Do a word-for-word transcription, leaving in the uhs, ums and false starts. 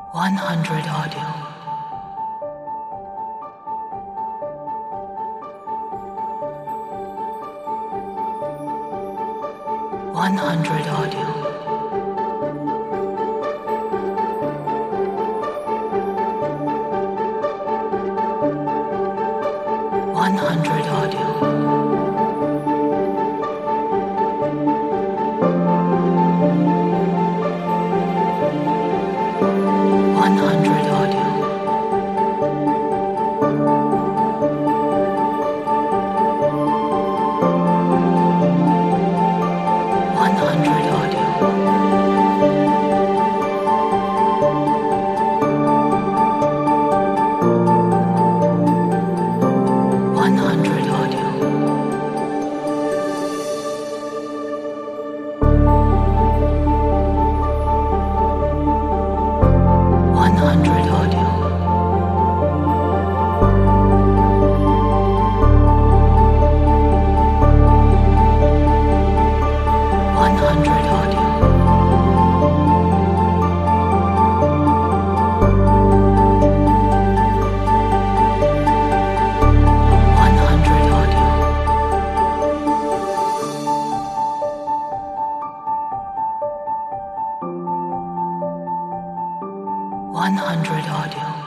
one hundred audio. one hundred audio. one hundred audio. one hundred audio. one hundred audio. one hundred audio. one hundred audio. one hundred audio. one hundred audio. one hundred audio.